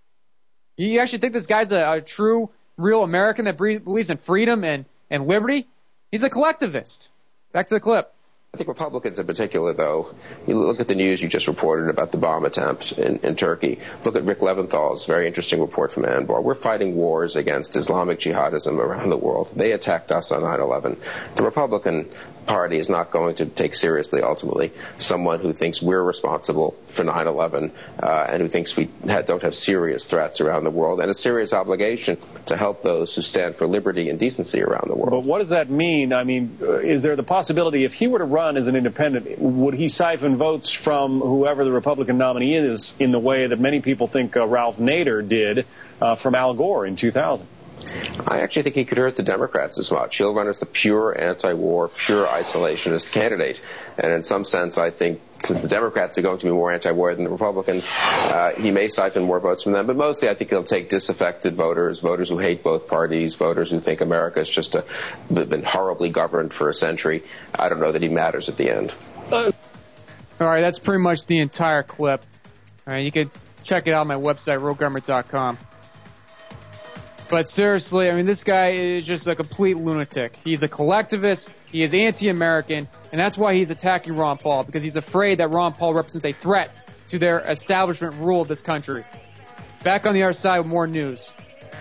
You actually think this guy's a, a true, real American that believes in freedom and, and liberty? He's a collectivist. Back to the clip. I think Republicans in particular, though, you look at the news you just reported about the bomb attempt in, in Turkey. Look at Rick Leventhal's very interesting report from Anbar. We're fighting wars against Islamic jihadism around the world. They attacked us on nine eleven. The Republican Party is not going to take seriously, ultimately, someone who thinks we're responsible for nine eleven uh, and who thinks we ha- don't have serious threats around the world and a serious obligation to help those who stand for liberty and decency around the world. But what does that mean? I mean, uh, is there the possibility, if he were to run as an independent, would he siphon votes from whoever the Republican nominee is in the way that many people think uh, Ralph Nader did uh, from Al Gore in two thousand? I actually think he could hurt the Democrats as much. He'll run as the pure anti-war, pure isolationist candidate. And in some sense, I think since the Democrats are going to be more anti-war than the Republicans, uh, he may siphon more votes from them. But mostly I think he'll take disaffected voters, voters who hate both parties, voters who think America has just a, been horribly governed for a century. I don't know that he matters at the end. All right, that's pretty much the entire clip. All right, you can check it out on my website, roe gummer dot com. But seriously, I mean, this guy is just a complete lunatic. He's a collectivist, he is anti-American, and that's why he's attacking Ron Paul, because he's afraid that Ron Paul represents a threat to their establishment rule of this country. Back on the other side with more news.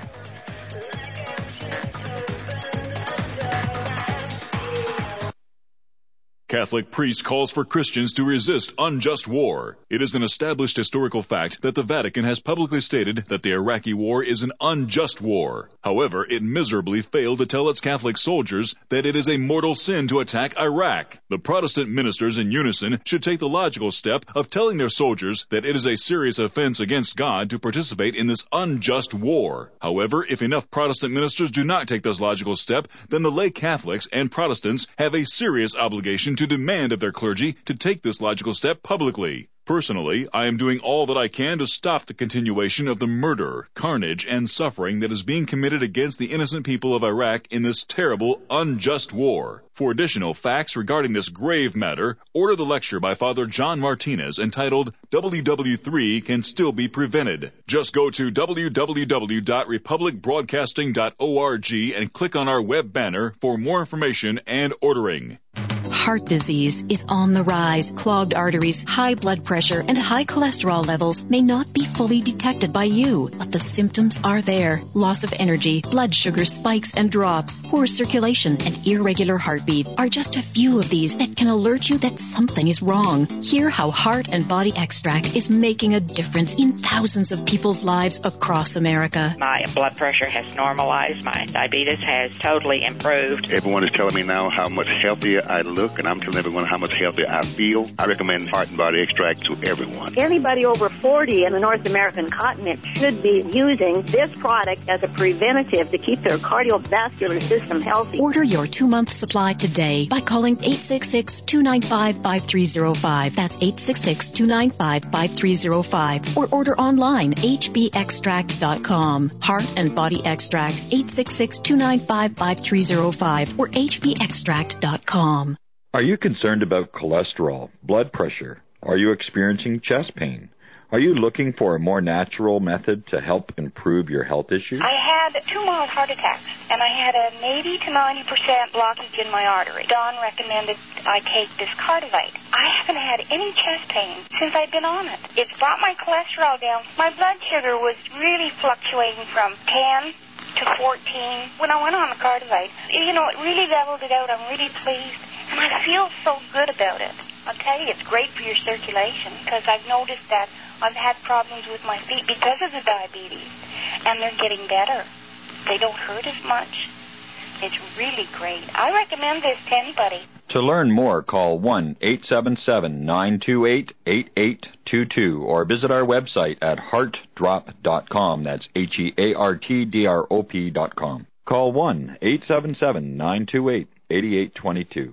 Catholic priest calls for Christians to resist unjust war. It is an established historical fact that the Vatican has publicly stated that the Iraqi war is an unjust war. However, it miserably failed to tell its Catholic soldiers that it is a mortal sin to attack Iraq. The Protestant ministers in unison should take the logical step of telling their soldiers that it is a serious offense against God to participate in this unjust war. However, if enough Protestant ministers do not take this logical step, then the lay Catholics and Protestants have a serious obligation to demand of their clergy to take this logical step publicly. Personally, I am doing all that I can to stop the continuation of the murder, carnage, and suffering that is being committed against the innocent people of Iraq in this terrible, unjust war. For additional facts regarding this grave matter, order the lecture by Father John Martinez entitled W W three Can Still Be Prevented. Just go to w w w dot republic broadcasting dot org and click on our web banner for more information and ordering. Heart disease is on the rise. Clogged arteries, high blood pressure, and high cholesterol levels may not be fully detected by you, but the symptoms are there. Loss of energy, blood sugar spikes and drops, poor circulation, and irregular heartbeat are just a few of these that can alert you that something is wrong. Hear how Heart and Body Extract is making a difference in thousands of people's lives across America. My blood pressure has normalized. My diabetes has totally improved. Everyone is telling me now how much healthier I look, and I'm telling everyone how much healthier I feel. I recommend Heart and Body Extract to everyone. Anybody over forty in the North American continent should be using this product as a preventative to keep their cardiovascular system healthy. Order your two-month supply today by calling eight six six, two nine five, five three zero five. That's eight six six, two nine five, five three zero five. Or order online, h b extract dot com. Heart and Body Extract, eight six six, two nine five, five three zero five or h b extract dot com. Are you concerned about cholesterol, blood pressure? Are you experiencing chest pain? Are you looking for a more natural method to help improve your health issues? I had two mild heart attacks, and I had an eighty to ninety percent blockage in my artery. Don recommended I take this Cardivite. I haven't had any chest pain since I've been on it. It's brought my cholesterol down. My blood sugar was really fluctuating from ten to fourteen. When I went on the Cardivite, you know, it really leveled it out. I'm really pleased, and I feel so good about it. I'll tell you, it's great for your circulation, because I've noticed that I've had problems with my feet because of the diabetes, and they're getting better. They don't hurt as much. It's really great. I recommend this to anybody. To learn more, call one eight seven seven, nine two eight, eight eight two two or visit our website at heart drop dot com. That's H E A R T D R O P dot com. Call one eight seven seven, nine two eight, eight eight two two.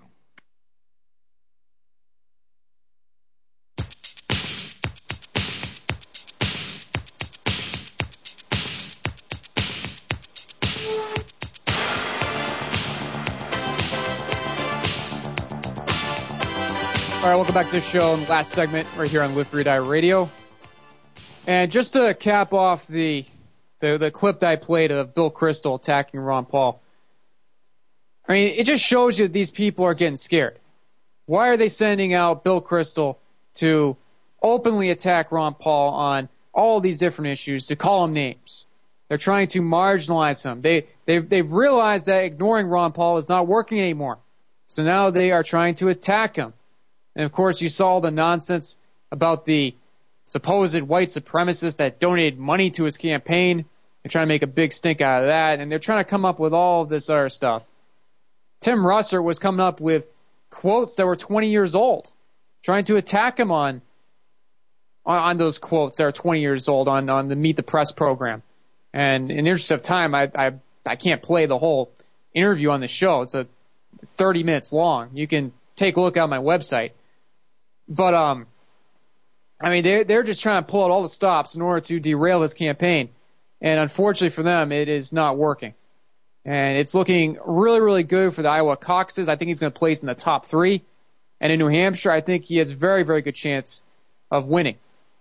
All right, welcome back to the show in the last segment right here on Live Free Die Radio. And just to cap off the, the the clip that I played of Bill Kristol attacking Ron Paul, I mean, it just shows you that these people are getting scared. Why are they sending out Bill Kristol to openly attack Ron Paul on all these different issues, to call him names? They're trying to marginalize him. They, they've, they've realized that ignoring Ron Paul is not working anymore. So now they are trying to attack him. And of course, you saw the nonsense about the supposed white supremacists that donated money to his campaign. They're trying to make a big stink out of that, and they're trying to come up with all of this other stuff. Tim Russert was coming up with quotes that were twenty years old, trying to attack him on on, on those quotes that are twenty years old on, on the Meet the Press program. And in the interest of time, I, I I can't play the whole interview on the show. It's a thirty minutes long. You can take a look at my website. But um, I mean, they're they're just trying to pull out all the stops in order to derail his campaign. And unfortunately for them, it is not working. And it's looking really, really good for the Iowa caucuses. I think he's going to place in the top three. And in New Hampshire, I think he has a very, very good chance of winning.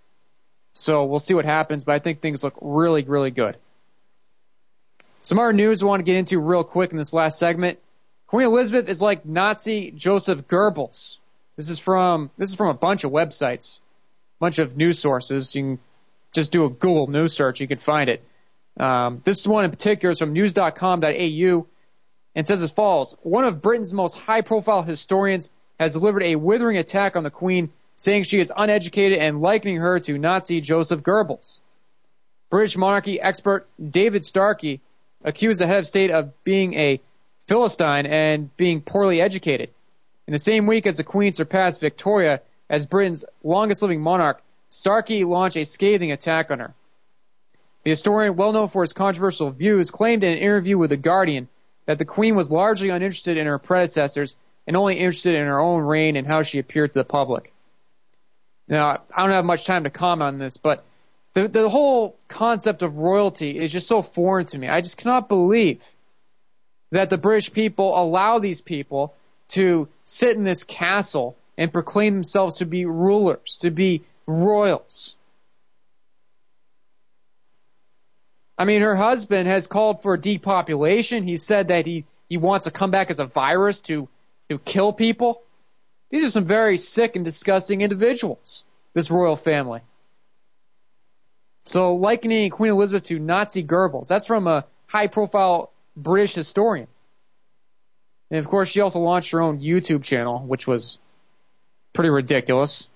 So we'll see what happens, but I think things look really, really good. Some other news I want to get into real quick in this last segment. Queen Elizabeth is like Nazi Joseph Goebbels. This is from this is from a bunch of websites, a bunch of news sources. You can just do a Google news search, you can find it. Um, this one in particular is from news dot com dot a u and says as follows. One of Britain's most high-profile historians has delivered a withering attack on the Queen, saying she is uneducated and likening her to Nazi Joseph Goebbels. British monarchy expert David Starkey accused the head of state of being a Philistine and being poorly educated. In the same week as the Queen surpassed Victoria as Britain's longest-living monarch, Starkey launched a scathing attack on her. The historian, well known for his controversial views, claimed in an interview with The Guardian that the Queen was largely uninterested in her predecessors and only interested in her own reign and how she appeared to the public. Now, I don't have much time to comment on this, but the, the whole concept of royalty is just so foreign to me. I just cannot believe that the British people allow these people to sit in this castle and proclaim themselves to be rulers, to be royals. I mean, her husband has called for depopulation. He said that he, he wants to come back as a virus to, to kill people. These are some very sick and disgusting individuals, this royal family. So likening Queen Elizabeth to Nazi Goebbels, that's from a high-profile British historian. And, of course, she also launched her own YouTube channel, which was pretty ridiculous.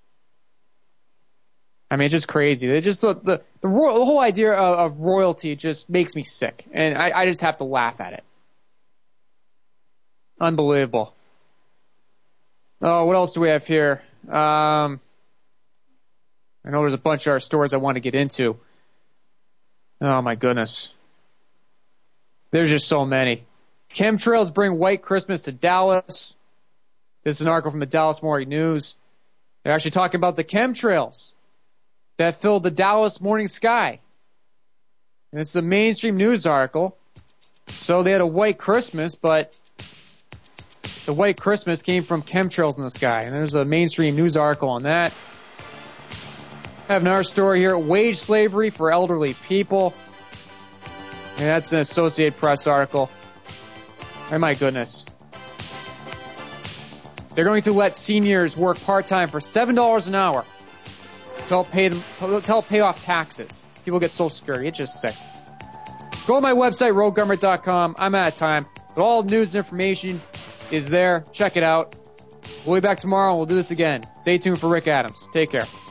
I mean, it's just crazy. It just the the the, royal, the whole idea of, of royalty just makes me sick, and I, I just have to laugh at it. Unbelievable. Oh, what else do we have here? Um, I know there's a bunch of our stories I want to get into. Oh my goodness, there's just so many. Chemtrails bring white Christmas to Dallas. This is an article from the Dallas Morning News. They're actually talking about the chemtrails that filled the Dallas morning sky. And this is a mainstream news article. So they had a white Christmas, but the white Christmas came from chemtrails in the sky. And there's a mainstream news article on that. I have another story here. Wage slavery for elderly people. And that's an Associated Press article. Oh my goodness. They're going to let seniors work part-time for seven dollars an hour to help pay them, to help pay off taxes. People get Social Security. It's just sick. Go to my website, rogue government dot com. I'm out of time, but all news and information is there. Check it out. We'll be back tomorrow and we'll do this again. Stay tuned for Rick Adams. Take care.